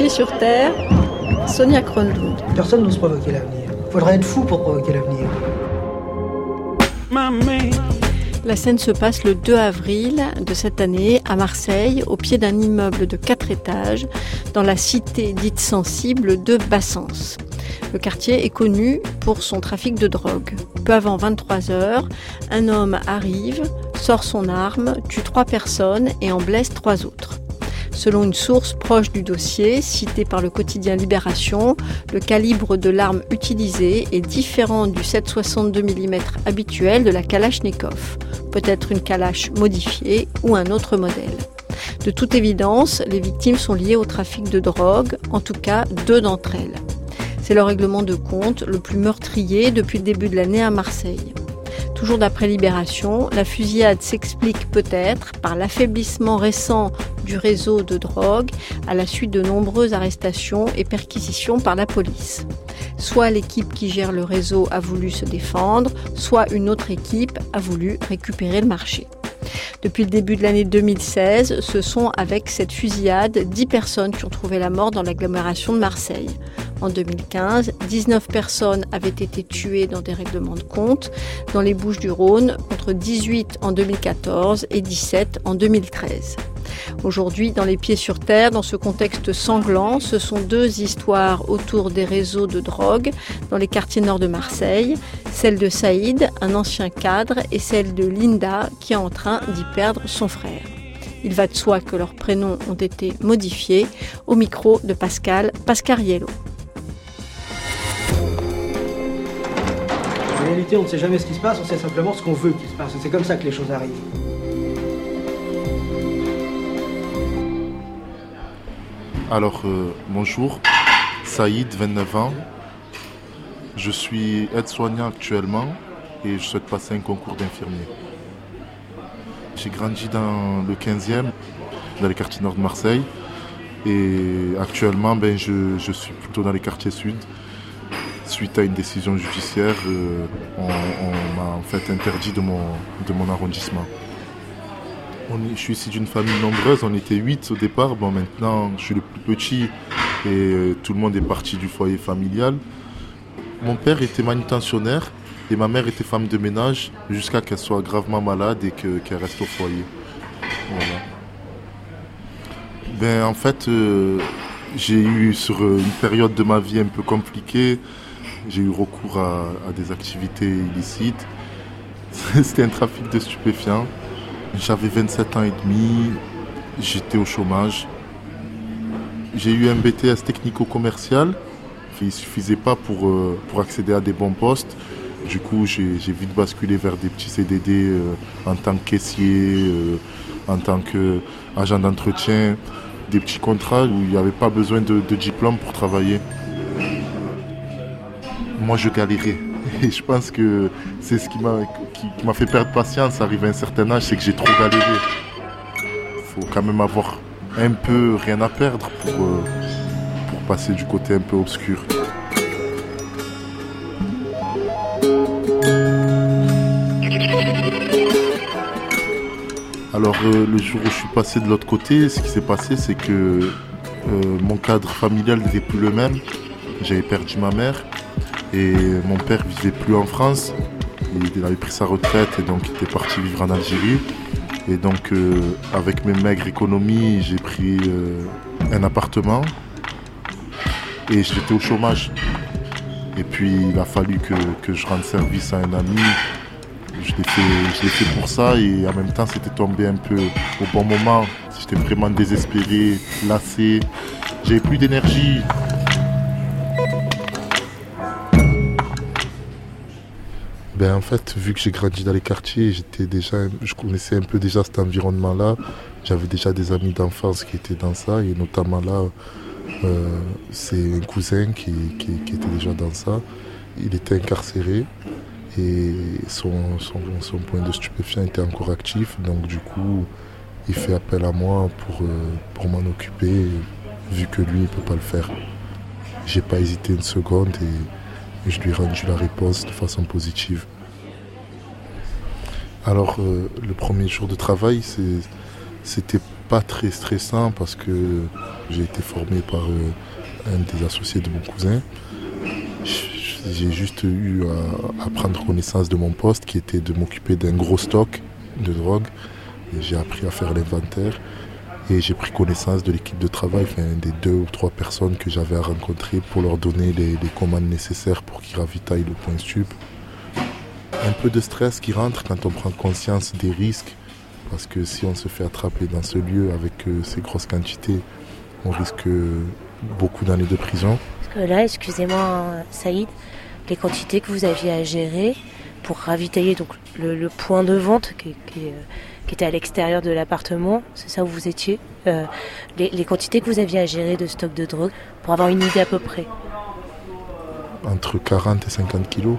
Pieds sur terre, Sonia Kronlund. Personne n'ose provoquer l'avenir. Il faudrait être fou pour provoquer l'avenir. La scène se passe le 2 avril de cette année à Marseille, au pied d'un immeuble de 4 étages, dans la cité dite sensible de Bassens. Le quartier est connu pour son trafic de drogue. Peu avant 23h, un homme arrive, sort son arme, tue 3 personnes et en blesse 3 autres. Selon une source proche du dossier, citée par le quotidien Libération, le calibre de l'arme utilisée est différent du 7,62 mm habituel de la Kalachnikov. Peut-être une Kalash modifiée ou un autre modèle. De toute évidence, les victimes sont liées au trafic de drogue, en tout cas 2 d'entre elles. C'est le règlement de compte le plus meurtrier depuis le début de l'année à Marseille. Toujours d'après Libération, la fusillade s'explique peut-être par l'affaiblissement récent du réseau de drogue à la suite de nombreuses arrestations et perquisitions par la police. Soit l'équipe qui gère le réseau a voulu se défendre, soit une autre équipe a voulu récupérer le marché. Depuis le début de l'année 2016, ce sont avec cette fusillade 10 personnes qui ont trouvé la mort dans l'agglomération de Marseille. En 2015, 19 personnes avaient été tuées dans des règlements de compte dans les Bouches-du-Rhône, contre 18 en 2014 et 17 en 2013. Aujourd'hui, dans Les Pieds sur terre, dans ce contexte sanglant, ce sont 2 histoires autour des réseaux de drogue dans les quartiers nord de Marseille. Celle de Saïd, un ancien cadre, et celle de Linda, qui est en train d'y perdre son frère. Il va de soi que leurs prénoms ont été modifiés. Au micro de Pascal Pascariello. En réalité, on ne sait jamais ce qui se passe, on sait simplement ce qu'on veut qu'il se passe. C'est comme ça que les choses arrivent. Alors, bonjour, Saïd, 29 ans. Je suis aide-soignant actuellement et je souhaite passer un concours d'infirmier. J'ai grandi dans le 15e, dans les quartiers nord de Marseille. Et actuellement, je suis plutôt dans les quartiers sud. Suite à une décision judiciaire, on m'a en fait interdit de mon arrondissement. Je suis issu d'une famille nombreuse, on était 8 au départ. Bon, maintenant, je suis le plus petit et tout le monde est parti du foyer familial. Mon père était manutentionnaire et ma mère était femme de ménage jusqu'à qu'elle soit gravement malade et qu'elle reste au foyer. Voilà. En fait, j'ai eu sur une période de ma vie un peu compliquée, j'ai eu recours à des activités illicites. C'était un trafic de stupéfiants. J'avais 27 ans et demi, j'étais au chômage. J'ai eu un BTS technico-commercial. Il ne suffisait pas pour accéder à des bons postes. Du coup, j'ai vite basculé vers des petits CDD en tant que caissier, en tant qu'agent d'entretien, des petits contrats où il n'y avait pas besoin de diplôme pour travailler. Moi, je galérais. Et je pense que c'est ce qui m'a fait perdre patience arrivé à un certain âge, c'est que j'ai trop galéré. Il faut quand même avoir un peu rien à perdre pour passer du côté un peu obscur. Alors le jour où je suis passé de l'autre côté, ce qui s'est passé, c'est que mon cadre familial n'était plus le même. J'avais perdu ma mère. Et mon père vivait plus en France, il avait pris sa retraite et donc il était parti vivre en Algérie. Et donc avec mes maigres économies, j'ai pris un appartement et j'étais au chômage. Et puis il a fallu que je rende service à un ami. Je l'ai fait pour ça et en même temps c'était tombé un peu au bon moment. J'étais vraiment désespéré, lassé, j'avais plus d'énergie. En fait, vu que j'ai grandi dans les quartiers, je connaissais un peu déjà cet environnement-là. J'avais déjà des amis d'enfance qui étaient dans ça, et notamment là, c'est un cousin qui était déjà dans ça. Il était incarcéré et son point de stupéfiant était encore actif. Donc du coup, il fait appel à moi pour m'en occuper, vu que lui, il ne peut pas le faire. J'ai pas hésité une seconde et je lui ai rendu la réponse de façon positive. Alors, le premier jour de travail, c'était pas très stressant parce que j'ai été formé par un des associés de mon cousin. J'ai juste eu à prendre connaissance de mon poste qui était de m'occuper d'un gros stock de drogue. Et j'ai appris à faire l'inventaire et j'ai pris connaissance de l'équipe de travail, des 2 ou 3 personnes que j'avais à rencontrer pour leur donner les commandes nécessaires pour qu'ils ravitaillent le point stup. Un peu de stress qui rentre quand on prend conscience des risques, parce que si on se fait attraper dans ce lieu avec ces grosses quantités, on risque beaucoup d'années de prison. Parce que là, excusez-moi Saïd, les quantités que vous aviez à gérer pour ravitailler donc, le point de vente qui était à l'extérieur de l'appartement, c'est ça où vous étiez, les quantités que vous aviez à gérer de stock de drogue, pour avoir une idée à peu près. Entre 40 et 50 kilos.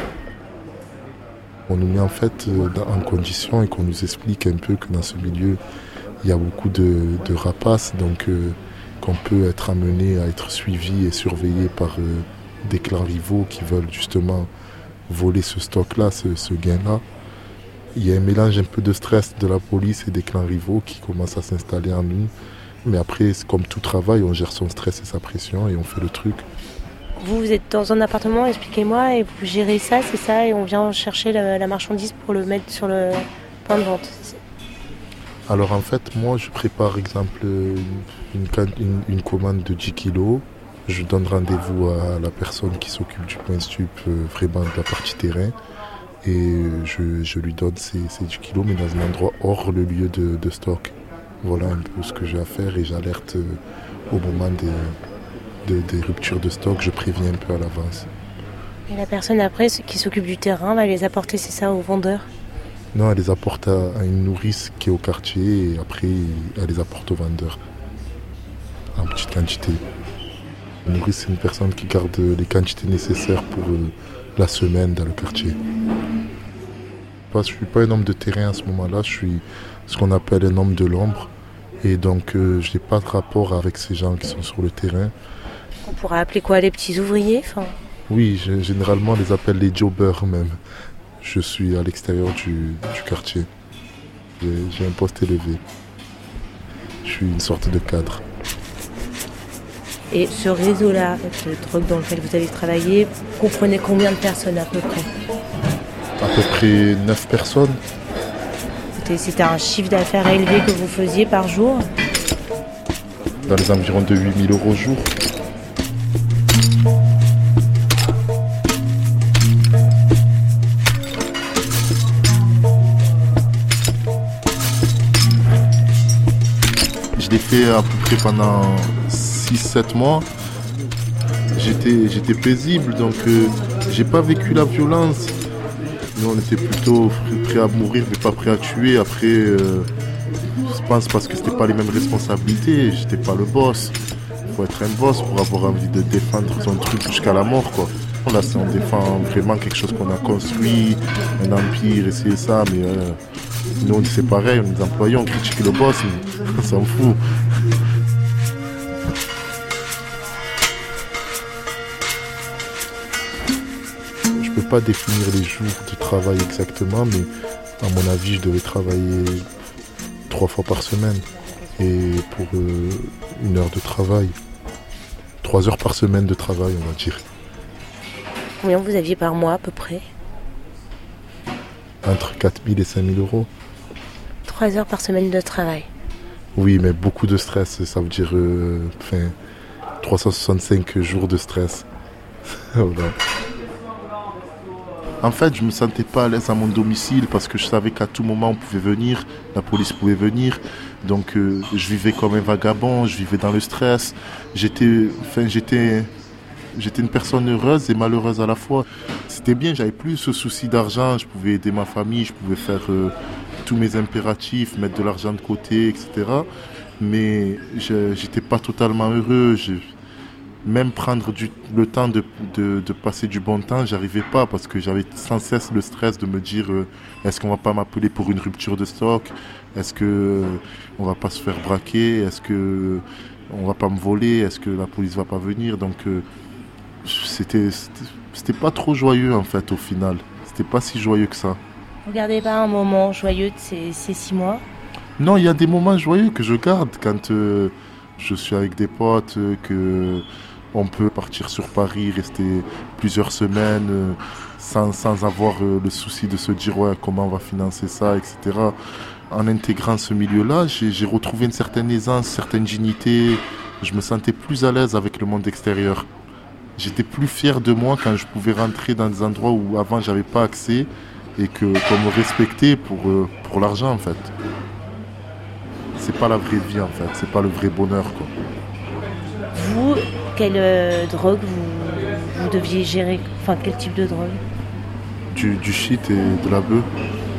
On nous met en fait en condition et qu'on nous explique un peu que dans ce milieu, il y a beaucoup de rapaces, donc qu'on peut être amené à être suivi et surveillé par des clans rivaux qui veulent justement voler ce stock-là, ce gain-là. Il y a un mélange un peu de stress de la police et des clans rivaux qui commencent à s'installer en nous. Mais après, c'est comme tout travail, on gère son stress et sa pression et on fait le truc. Vous êtes dans un appartement, expliquez-moi, et vous gérez ça, c'est ça, et on vient chercher la marchandise pour le mettre sur le point de vente. Alors en fait, moi je prépare par exemple une commande de 10 kilos. Je donne rendez-vous à la personne qui s'occupe du point stup, vraiment de la partie terrain. Et je lui donne ces 10 kilos, mais dans un endroit hors le lieu de stock. Voilà un peu ce que j'ai à faire et j'alerte au moment des ruptures de stock, je préviens un peu à l'avance. Et la personne après qui s'occupe du terrain va les apporter, c'est ça, aux vendeurs? Non, elle les apporte à une nourrice qui est au quartier et après elle les apporte aux vendeurs en petite quantité. La nourrice, c'est une personne qui garde les quantités nécessaires pour la semaine dans le quartier. Je ne suis pas un homme de terrain à ce moment-là, je suis ce qu'on appelle un homme de l'ombre et donc je n'ai pas de rapport avec ces gens qui sont sur le terrain. On pourrait appeler quoi, les petits ouvriers? Oui, généralement on les appelle les jobbers même. Je suis à l'extérieur du quartier. J'ai un poste élevé. Je suis une sorte de cadre. Et ce réseau-là de drogue dans lequel vous avez travaillé, vous comprenez combien de personnes à peu près? À peu près 9 personnes. C'était un chiffre d'affaires élevé que vous faisiez par jour? Dans les environs de 8 000 € au jour. Je l'ai fait à peu près pendant 6-7 mois. J'étais paisible, donc j'ai pas vécu la violence. Nous, on était plutôt prêts à mourir, mais pas prêts à tuer. Après, je pense parce que c'était pas les mêmes responsabilités. J'étais pas le boss. Il faut être un boss pour avoir envie de défendre son truc jusqu'à la mort, quoi. Là, on défend vraiment quelque chose qu'on a construit, un empire, et c'est ça, mais nous, c'est pareil, on est employés, on critique le boss, mais on s'en fout. Je peux pas définir les jours de travail exactement, mais à mon avis, je devais travailler 3 fois par semaine. Et pour 1 heure de travail, 3 heures par semaine de travail, on va dire. Combien vous aviez par mois à peu près? Entre 4 000 et 5 000 €. 3 heures par semaine de travail. Oui, mais beaucoup de stress, ça veut dire 365 jours de stress. Voilà. En fait, je me sentais pas à l'aise à mon domicile parce que je savais qu'à tout moment on pouvait venir, la police pouvait venir. Donc je vivais comme un vagabond, je vivais dans le stress. J'étais une personne heureuse et malheureuse à la fois. C'était bien, j'avais plus ce souci d'argent, je pouvais aider ma famille, je pouvais faire tous mes impératifs, mettre de l'argent de côté, etc. Mais j'étais pas totalement heureux. Même prendre le temps de passer du bon temps, j'arrivais pas parce que j'avais sans cesse le stress de me dire est-ce qu'on va pas m'appeler pour une rupture de stock? Est-ce que on va pas se faire braquer? Est-ce que on va pas me voler? Est-ce que la police va pas venir? Donc c'était pas trop joyeux en fait au final. C'était pas si joyeux que ça. Vous gardez pas un moment joyeux de ces 6 mois? Non, il y a des moments joyeux que je garde quand je suis avec des potes, que on peut partir sur Paris, rester plusieurs semaines sans avoir le souci de se dire ouais, comment on va financer ça, etc. En intégrant ce milieu-là, j'ai retrouvé une certaine aisance, une certaine dignité. Je me sentais plus à l'aise avec le monde extérieur. J'étais plus fier de moi quand je pouvais rentrer dans des endroits où avant j'avais pas accès et qu'on me respectait pour l'argent en fait. C'est pas la vraie vie en fait, c'est pas le vrai bonheur quoi. Vous, quelle drogue vous deviez gérer? Enfin, quel type de drogue? Du shit et de la bœuf.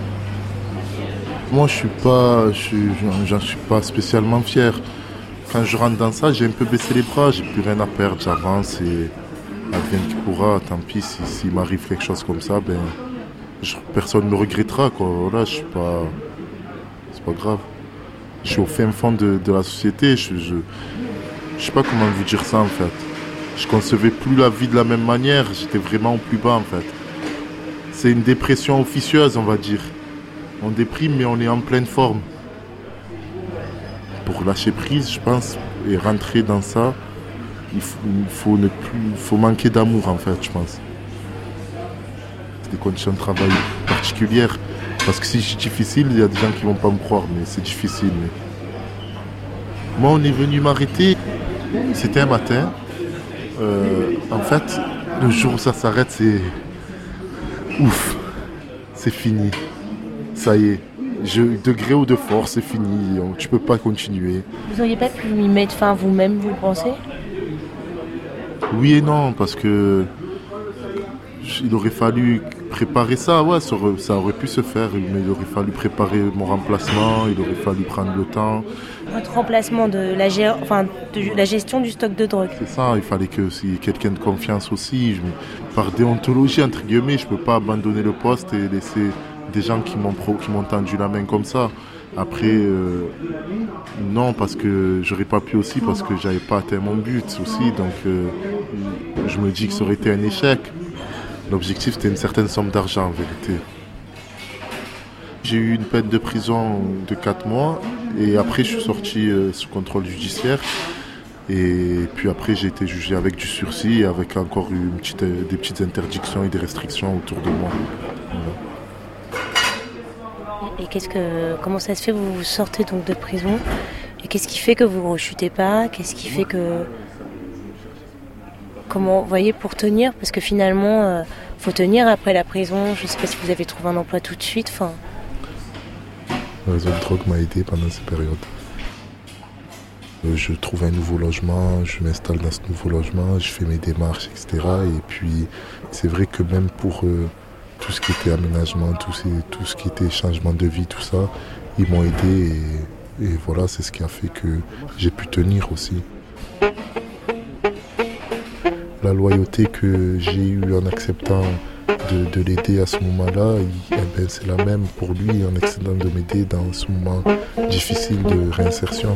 Moi j'en suis pas spécialement fier. Quand je rentre dans ça, j'ai un peu baissé les bras, j'ai plus rien à perdre, j'avance et advienne qui pourra, tant pis s'il m'arrive quelque chose comme ça, personne ne me regrettera quoi. Voilà, c'est pas grave. Je suis au fin fond de la société, je sais pas comment vous dire ça en fait. Je concevais plus la vie de la même manière, j'étais vraiment au plus bas en fait. C'est une dépression officieuse on va dire. On déprime mais on est en pleine forme. Pour lâcher prise je pense et rentrer dans ça, il faut manquer d'amour en fait je pense. C'est des conditions de travail particulières. Parce que si c'est difficile, il y a des gens qui vont pas me croire, mais c'est difficile. Mais... Moi, on est venu m'arrêter, c'était un matin. En fait, le jour où ça s'arrête, c'est... Ouf, c'est fini. Ça y est, de gré ou de force, c'est fini. Tu peux pas continuer. Vous n'auriez pas pu y mettre fin vous-même, vous le pensez? Oui et non, parce que... Il aurait fallu préparer ça, ouais, ça aurait pu se faire, mais il aurait fallu préparer mon remplacement, il aurait fallu prendre le temps. Votre remplacement de la gestion du stock de drogue. C'est ça, il fallait que s'il y ait quelqu'un de confiance aussi. Par déontologie, entre guillemets, je ne peux pas abandonner le poste et laisser des gens qui m'ont tendu la main comme ça. Après, non, parce que j'aurais pas pu aussi, parce que j'avais pas atteint mon but aussi, donc je me dis que ça aurait été un échec. L'objectif, c'était une certaine somme d'argent, en vérité. J'ai eu une peine de prison de 4 mois et après, je suis sorti sous contrôle judiciaire. Et puis après, j'ai été jugé avec du sursis et avec encore des petites interdictions et des restrictions autour de moi. Voilà. Et comment ça se fait que vous sortez donc de prison? Et qu'est-ce qui fait que vous ne rechutez pas? Qu'est-ce qui fait que... Comment, vous voyez, pour tenir, parce que finalement, faut tenir après la prison. Je ne sais pas si vous avez trouvé un emploi tout de suite. Le réseau de drogue m'a aidé pendant cette période. Je trouve un nouveau logement, je m'installe dans ce nouveau logement, je fais mes démarches, etc. Et puis, c'est vrai que même pour tout ce qui était aménagement, tout ce qui était changement de vie, tout ça, ils m'ont aidé. Et voilà, c'est ce qui a fait que j'ai pu tenir aussi. La loyauté que j'ai eue en acceptant de l'aider à ce moment-là, c'est la même pour lui en acceptant de m'aider dans ce moment difficile de réinsertion.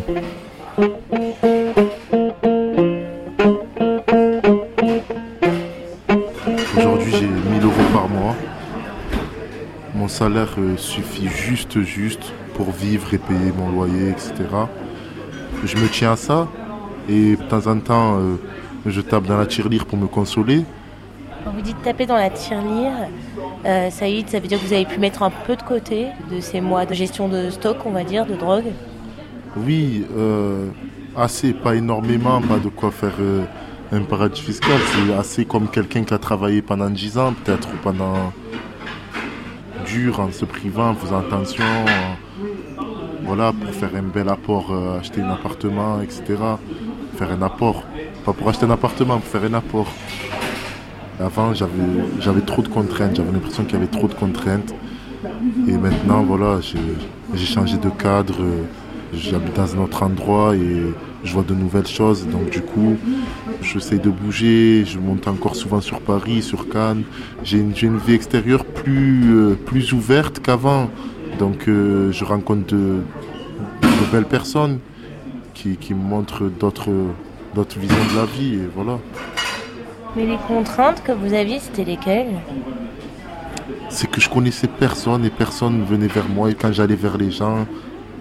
Aujourd'hui, j'ai 1 000 € par mois. Mon salaire suffit juste pour vivre et payer mon loyer, etc. Je me tiens à ça et de temps en temps... je tape dans la tirelire pour me consoler. Quand vous dites taper dans la tirelire, Saïd, ça veut dire que vous avez pu mettre un peu de côté de ces mois de gestion de stock, on va dire, de drogue? Oui, assez, pas énormément, pas de quoi faire un paradis fiscal. C'est assez comme quelqu'un qui a travaillé pendant 10 ans, peut-être, ou pendant dur, en se privant, en faisant attention, voilà, pour faire un bel apport, acheter un appartement, etc. Faire un apport. Pas pour acheter un appartement, pour faire un apport. Avant, j'avais trop de contraintes. J'avais l'impression qu'il y avait trop de contraintes. Et maintenant, voilà, j'ai changé de cadre. J'habite dans un autre endroit et je vois de nouvelles choses. Donc du coup, j'essaie de bouger. Je monte encore souvent sur Paris, sur Cannes. J'ai une vie extérieure plus ouverte qu'avant. Donc je rencontre de belles personnes qui me montrent d'autres visions de la vie, et voilà. Mais les contraintes que vous aviez, c'était lesquelles? C'est que je connaissais personne et personne venait vers moi, et quand j'allais vers les gens,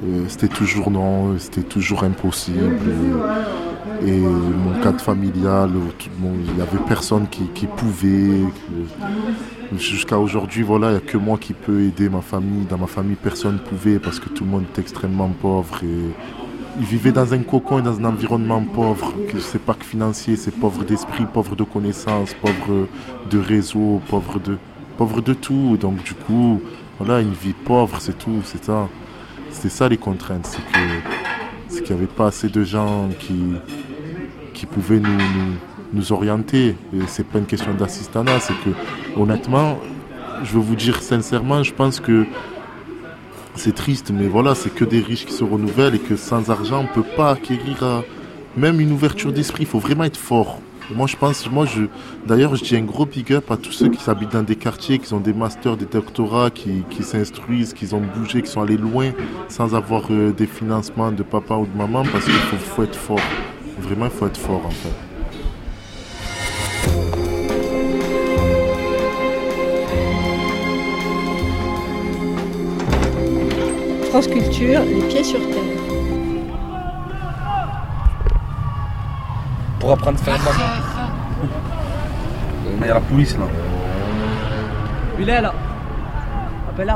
C'était toujours non, c'était toujours impossible. Et mon cadre familial, il n'y avait personne qui pouvait. Jusqu'à aujourd'hui, voilà, il n'y a que moi qui peux aider ma famille. Dans ma famille, personne ne pouvait parce que tout le monde est extrêmement pauvre. Et ils vivaient dans un cocon et dans un environnement pauvre. C'est pas que financier, c'est pauvre d'esprit, pauvre de connaissances, pauvre de réseau, pauvre de tout. Donc du coup, voilà, une vie pauvre, c'est tout, c'est ça. C'est ça les contraintes, c'est qu'il n'y avait pas assez de gens qui pouvaient nous orienter. Et c'est pas une question d'assistanat, c'est que honnêtement, je veux vous dire sincèrement, je pense que c'est triste, mais voilà, c'est que des riches qui se renouvellent et que sans argent, on ne peut pas acquérir même une ouverture d'esprit. Il faut vraiment être fort. Moi, d'ailleurs, je dis un gros big up à tous ceux qui habitent dans des quartiers, qui ont des masters, des doctorats, qui s'instruisent, qui ont bougé, qui sont allés loin sans avoir des financements de papa ou de maman, parce qu'il faut être fort. Vraiment, il faut être fort, en fait. France Culture, les pieds sur terre. Pour apprendre à faire de la... Il y a la police là. Il est là. Appelle-la.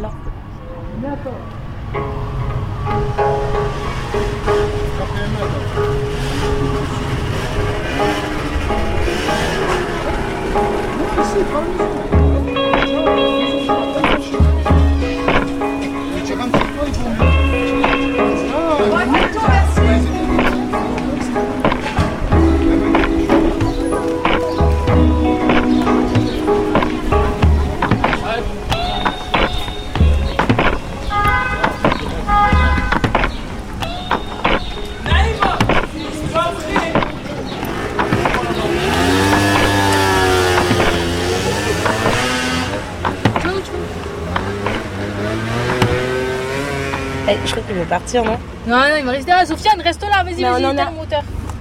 Je crois qu'il veut partir, non? Non, il va rester là. Sofiane, reste là, vas-y, éteins le moteur.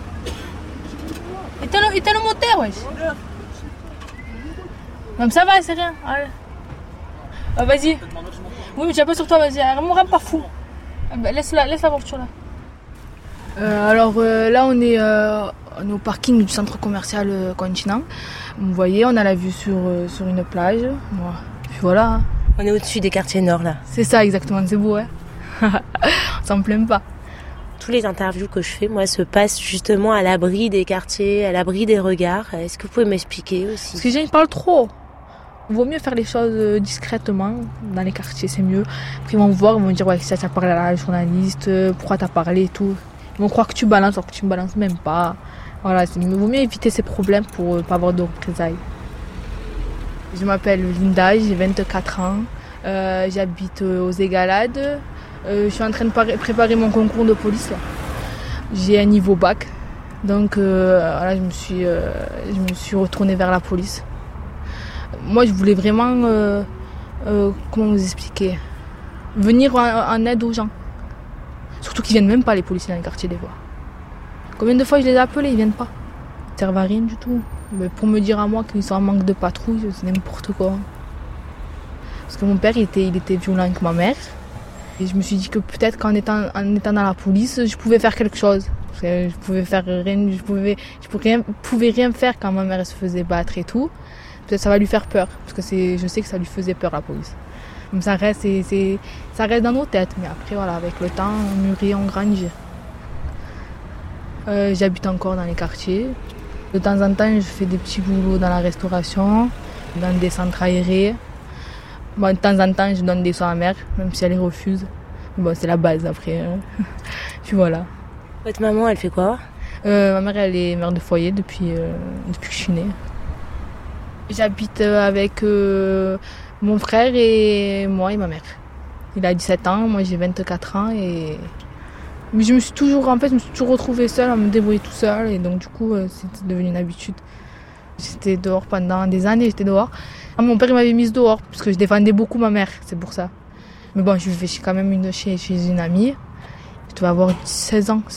Éteins le moteur, wesh. Non, mais ça va, c'est rien. Allez. Vas-y. Oui, mais tu as pas sur toi, vas-y. Rends pas fou. Laisse la voiture là. Là, on est au parking du centre commercial Continent. Vous voyez, on a la vue sur une plage. Bon, puis voilà. On est au-dessus des quartiers nord, là. C'est ça, exactement, c'est beau, ouais. On s'en plaint pas. Tous les interviews que je fais, moi, se passent justement à l'abri des quartiers, à l'abri des regards. Est-ce que vous pouvez m'expliquer aussi? Parce que les gens, ils parlent trop. Il vaut mieux faire les choses discrètement, dans les quartiers, c'est mieux. Après, ils vont voir, ils vont dire, ouais, ça, t'as parlé à la journaliste, pourquoi t'as parlé et tout. Ils vont croire que tu balances, alors que tu ne balances même pas. Voilà, il vaut mieux éviter ces problèmes pour ne pas avoir de représailles. Je m'appelle Linda, j'ai 24 ans. J'habite aux Égalades. Je suis en train de préparer mon concours de police. Là. J'ai un niveau bac. Donc voilà, je me suis retournée vers la police. Moi, je voulais vraiment, comment vous expliquer, venir en aide aux gens. Surtout qu'ils viennent même pas, les policiers dans les quartiers des fois. Combien de fois je les ai appelés, ils viennent pas. Ils servent à rien du tout. Mais pour me dire à moi qu'ils sont en manque de patrouille, c'est n'importe quoi. Parce que mon père, il était violent avec ma mère. Et je me suis dit que peut-être qu'en étant dans la police, je pouvais faire quelque chose. Parce que je pouvais faire rien, pouvais rien faire quand ma mère se faisait battre et tout. Peut-être ça va lui faire peur. Parce que je sais que ça lui faisait peur, la police. Donc ça reste dans nos têtes. Mais après, voilà, avec le temps, on mûrit, on grandit. J'habite encore dans les quartiers. De temps en temps, je fais des petits boulots dans la restauration, dans des centres aérés. Bon, de temps en temps, je donne des soins à ma mère, même si elle les refuse. Bon, c'est la base après. Puis voilà. Votre maman, elle fait quoi? Ma mère, elle est mère de foyer depuis que je suis née. J'habite avec mon frère et moi et ma mère. Il a 17 ans, moi j'ai 24 ans et... Mais je me suis toujours retrouvée seule à me débrouiller tout seul et donc du coup c'est devenu une habitude. J'étais dehors pendant des années, Mon père il m'avait mise dehors parce que je défendais beaucoup ma mère, c'est pour ça. Mais bon, je vivais quand même chez une amie. Je devais avoir 16 ans.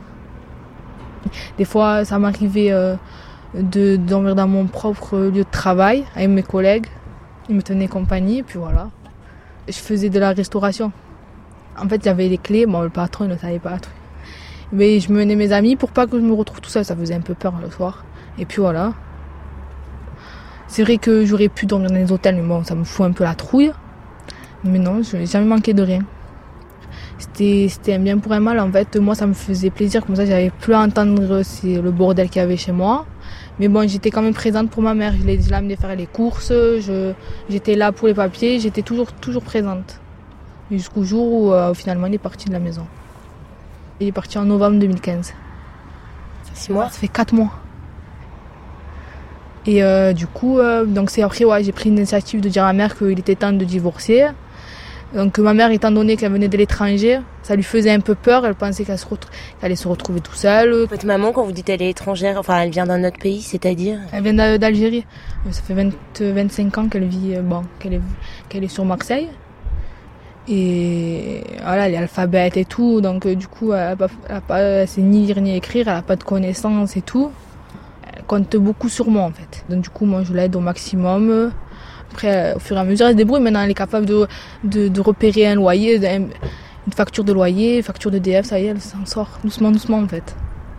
Des fois ça m'arrivait de dormir dans mon propre lieu de travail avec mes collègues. Ils me tenaient compagnie et puis voilà. Je faisais de la restauration. En fait, j'avais les clés, bon, le patron, il ne savait pas. Mais je menais mes amis pour pas que je me retrouve tout seul, ça faisait un peu peur le soir. Et puis voilà. C'est vrai que j'aurais pu dormir dans les hôtels, mais bon, ça me fout un peu la trouille. Mais non, je n'ai jamais manqué de rien. C'était un bien pour un mal, en fait. Moi, ça me faisait plaisir, comme ça, j'avais plus à entendre le bordel qu'il y avait chez moi. Mais bon, j'étais quand même présente pour ma mère. Je l'ai amenée faire les courses, j'étais là pour les papiers, j'étais toujours présente. Jusqu'au jour où, finalement, il est parti de la maison. Il est parti en novembre 2015. 6 mois. Ça fait 4 mois. Et du coup, donc c'est après, j'ai pris l'initiative de dire à ma mère qu'il était temps de divorcer. Donc ma mère, étant donné qu'elle venait de l'étranger, ça lui faisait un peu peur. Elle pensait qu'elle allait se retrouver tout seule. Votre maman, quand vous dites elle est étrangère, enfin elle vient d'un autre pays, c'est-à-dire? Elle vient d'Algérie. Ça fait 25 ans qu'elle vit, qu'elle est sur Marseille. Et voilà, elle est alphabète et tout. Donc du coup, elle sait ni lire ni écrire, elle n'a pas de connaissances et tout. Elle compte beaucoup sur moi en fait. Donc du coup, moi je l'aide au maximum. Après, au fur et à mesure, elle se débrouille. Maintenant, elle est capable de repérer un loyer, une facture de loyer, facture de DF, ça y est, elle s'en sort doucement en fait.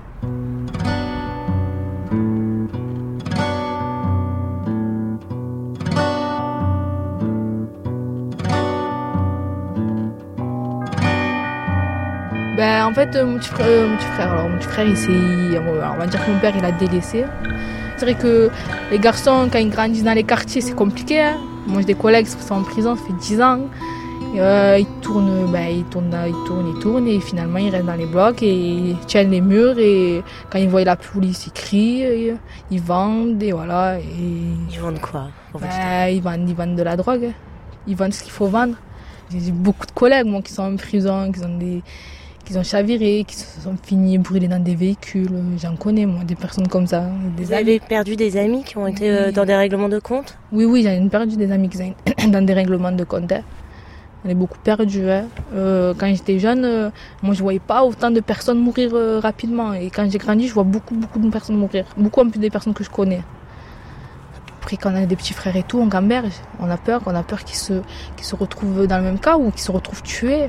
En fait, mon petit frère, on va dire que mon père, il a délaissé. C'est vrai que les garçons, quand ils grandissent dans les quartiers, c'est compliqué. Hein. Moi, j'ai des collègues qui sont en prison, ça fait 10 ans. Ils tournent et finalement, ils restent dans les blocs et ils tiennent les murs. Et quand ils voient la police, ils crient, ils vendent et voilà. Ils vendent quoi? Ils vendent de la drogue. Hein. Ils vendent ce qu'il faut vendre. J'ai beaucoup de collègues, moi, qui sont en prison, qui ont chaviré, qui se sont finis brûlés dans des véhicules. J'en connais, moi, des personnes comme ça. Vous avez perdu des amis qui ont été dans des règlements de compte? Oui, j'ai perdu des amis qui sont dans des règlements de compte. Hein. J'en ai beaucoup perdu. Hein. Quand j'étais jeune, moi, je voyais pas autant de personnes mourir rapidement. Et quand j'ai grandi, je vois beaucoup de personnes mourir. Beaucoup en plus des personnes que je connais. Après, quand on a des petits frères et tout, on gamberge. On a peur qu'ils se retrouvent dans le même cas ou qu'ils se retrouvent tués.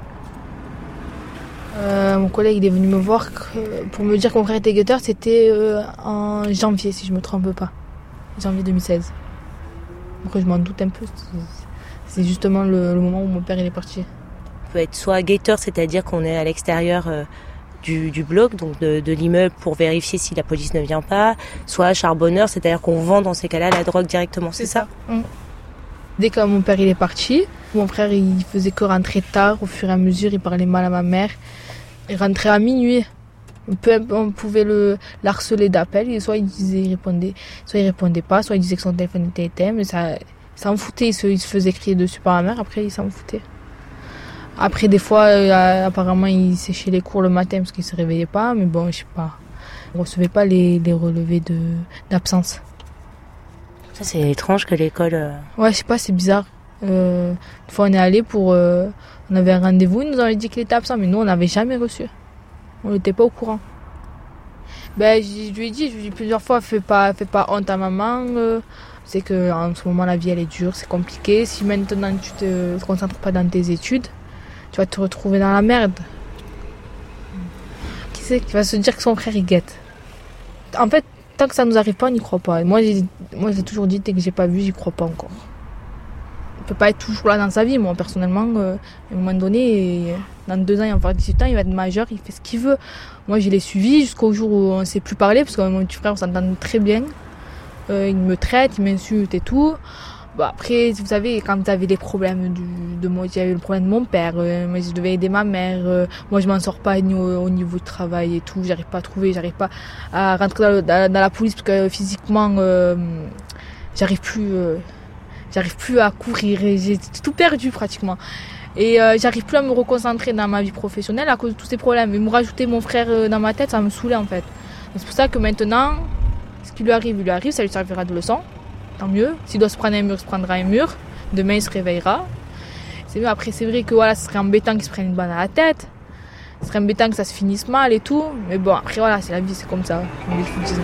Mon collègue il est venu me voir pour me dire qu'on mon frère était guetteur, c'était en janvier si je me trompe pas. Janvier 2016. Après je m'en doute un peu. C'est justement le moment où mon père il est parti. On peut être soit guetteur, c'est-à-dire qu'on est à l'extérieur du bloc, donc de l'immeuble pour vérifier si la police ne vient pas, soit charbonneur, c'est-à-dire qu'on vend dans ces cas-là la drogue directement, c'est ça? Dès que mon père il est parti, mon frère il faisait que rentrer tard, au fur et à mesure il parlait mal à ma mère. Il rentrait à minuit. On pouvait l'harceler d'appels, et soit il répondait pas, soit il disait que son téléphone était éteint, mais ça s'en foutait, il se faisait crier dessus par ma mère, après il s'en foutait. Après des fois, apparemment il séchait les cours le matin parce qu'il se réveillait pas, mais bon, je sais pas. On recevait pas les relevés d'absence. Ça c'est étrange que l'école... Ouais, je sais pas, c'est bizarre. Une fois on est allé on avait un rendez-vous, ils nous avaient dit qu'il était absent, mais nous on n'avait jamais reçu. On n'était pas au courant. Je lui ai dit plusieurs fois, fais pas honte à maman. C'est que en ce moment la vie elle est dure, c'est compliqué. Si maintenant tu te concentres pas dans tes études, tu vas te retrouver dans la merde. Qui c'est qui va se dire que son frère il guette? En fait, tant que ça nous arrive pas, on n'y croit pas. Moi j'ai toujours dit, dès que j'ai pas vu, j'y crois pas encore. On peut pas être toujours là dans sa vie. Moi personnellement, à un moment donné, dans 2 ans il va avoir 18 ans, il va être majeur, il fait ce qu'il veut. Moi je l'ai suivi jusqu'au jour où on ne s'est plus parler, parce que mon petit frère on s'entend très bien. Il me traite, il m'insulte et tout. Après, vous savez, quand vous avez des problèmes j'avais le problème de mon père, moi je devais aider ma mère, moi je m'en sors pas au niveau du travail et tout, j'arrive pas à rentrer dans la police parce que physiquement j'arrive plus à courir, j'ai tout perdu pratiquement. Et j'arrive plus à me reconcentrer dans ma vie professionnelle à cause de tous ces problèmes. Et me rajouter mon frère dans ma tête, ça me saoulait en fait. Et c'est pour ça que maintenant, ce qui lui arrive, ça lui servira de leçon. Tant mieux. S'il doit se prendre un mur, il se prendra un mur. Demain, il se réveillera. C'est mieux. Après, c'est vrai que voilà, ce serait embêtant qu'il se prenne une balle à la tête. Ce serait embêtant que ça se finisse mal et tout. Mais bon, après, voilà, c'est la vie, c'est comme ça. Comme les foutismes.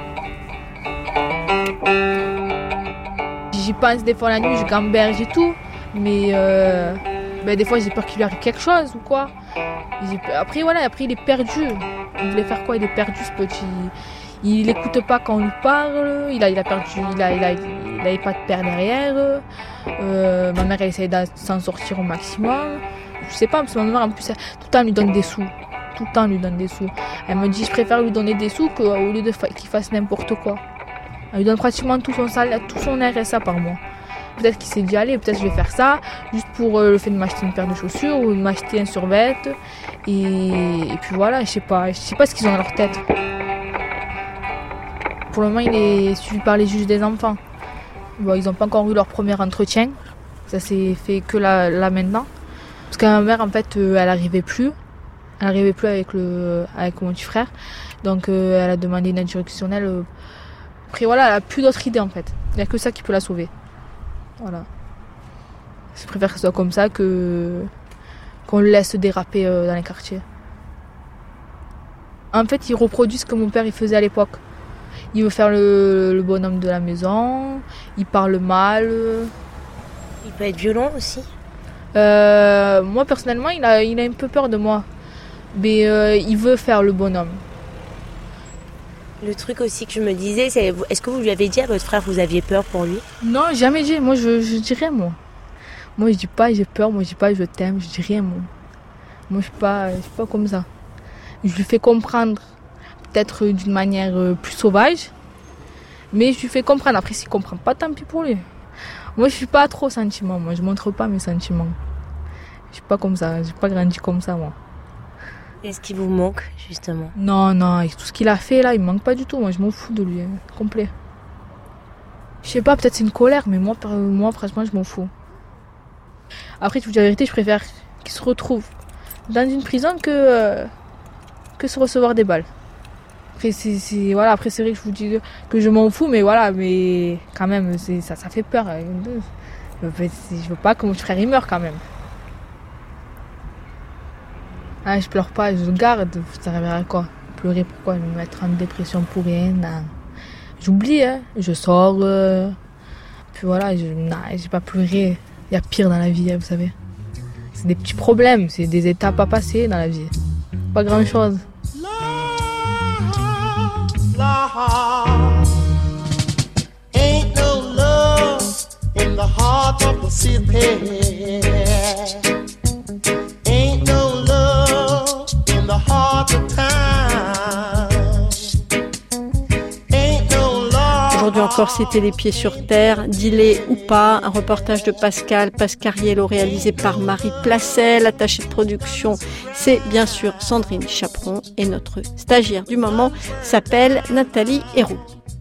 J'y pense des fois la nuit, je gamberge et tout. Mais des fois j'ai peur qu'il lui arrive quelque chose ou quoi. Après il est perdu. Il voulait faire quoi? Il est perdu ce petit. Il n'écoute pas quand on lui parle. Il a perdu. Il avait pas de père derrière. Ma mère elle essaye de s'en sortir au maximum. Je sais pas, parce que ma mère en plus tout le temps lui donne des sous. Tout le temps lui donne des sous. Elle me dit je préfère lui donner des sous qu'au lieu qu'il fasse n'importe quoi. Elle lui donne pratiquement tout son salaire, tout son RSA par mois. Peut-être qu'il s'est dit allez, peut-être je vais faire ça juste pour le fait de m'acheter une paire de chaussures ou de m'acheter un survêt. Et puis voilà, je sais pas ce qu'ils ont dans leur tête. Pour le moment, il est suivi par les juges des enfants. Bon, ils n'ont pas encore eu leur premier entretien. Ça s'est fait que là maintenant. Parce que ma mère, en fait, elle n'arrivait plus. Elle n'arrivait plus avec mon petit frère. Donc, elle a demandé une aide juridictionnelle. Après, voilà, elle n'a plus d'autre idée, en fait. Il n'y a que ça qui peut la sauver. Voilà. Je préfère que ce soit comme ça qu'on le laisse déraper dans les quartiers. En fait, il reproduit ce que mon père il faisait à l'époque. Il veut faire le bonhomme de la maison, il parle mal. Il peut être violent aussi. Moi, personnellement, il a un peu peur de moi. Mais il veut faire le bonhomme. Le truc aussi que je me disais, c'est est-ce que vous lui avez dit à votre frère que vous aviez peur pour lui? Non, jamais dit. Moi, je dis rien, moi. Moi, je dis pas j'ai peur, moi, je dis pas je t'aime, je dis rien, moi. Moi, je suis pas comme ça. Je lui fais comprendre, peut-être d'une manière plus sauvage, mais je lui fais comprendre. Après, s'il comprend pas, tant pis pour lui. Moi, je suis pas trop sentiment, moi. Je montre pas mes sentiments. Je suis pas comme ça, j'ai pas grandi comme ça, moi. Est-ce qu'il vous manque, justement? Non, avec tout ce qu'il a fait, là, il me manque pas du tout. Moi, je m'en fous de lui, complet. Je sais pas, peut-être c'est une colère, mais moi franchement, je m'en fous. Après, je vous dis la vérité, je préfère qu'il se retrouve dans une prison que se recevoir des balles. Après, c'est vrai que je vous dis que je m'en fous, mais voilà, mais quand même, ça fait peur. Je veux pas que mon frère il meure quand même. Ah, je pleure pas, je garde, ça servira à quoi? Pleurer pourquoi? Me mettre en dépression pour rien? Non. J'oublie, je sors, puis voilà, j'ai pas pleuré. Il y a pire dans la vie, vous savez. C'est des petits problèmes, c'est des étapes à passer dans la vie. Pas grand chose. Ain't no love in the heart of the city. Ain't no love in the heart of town. Aujourd'hui encore, c'était Les Pieds sur Terre, Dealer ou pas, un reportage de Pascal Pascariello réalisé par Marie Placel, attachée de production, c'est bien sûr Sandrine Chaperon et notre stagiaire du moment s'appelle Nathalie Héroux.